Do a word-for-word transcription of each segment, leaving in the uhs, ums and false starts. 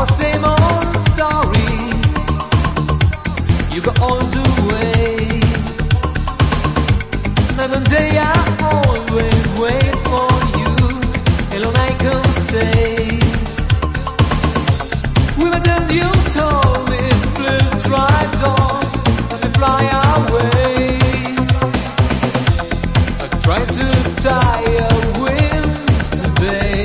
same old story. You go on the way. Night and day I always wait for you. Alone I can stay. With a then you told me, please drive on, let me fly away. I tried to tie your wings today.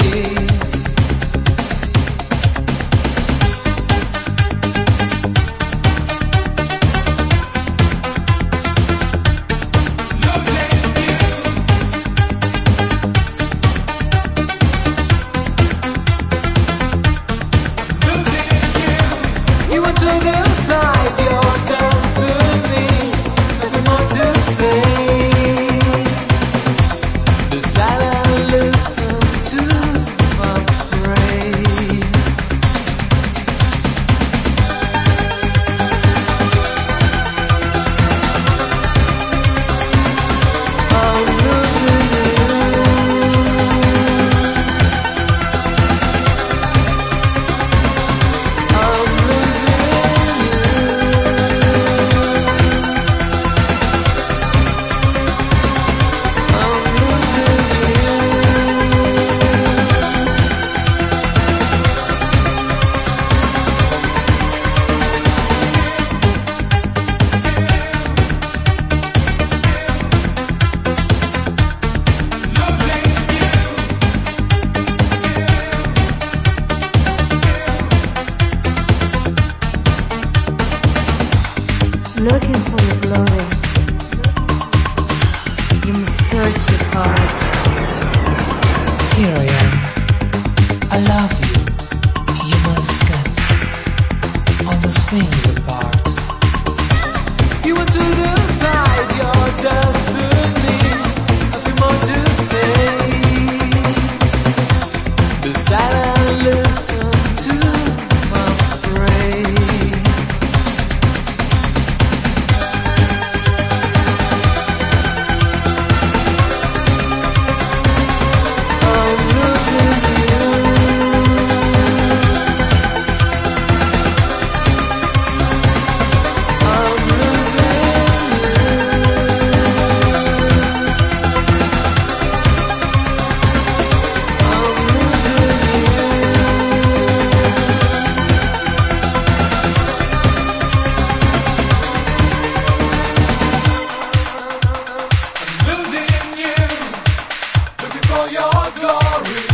Looking for your glory, you must search it hard. Here I am. I love you. You must get all those things apart. You want to decide your destiny. Nothing more to say. Beside and listen to my praise. For your glory.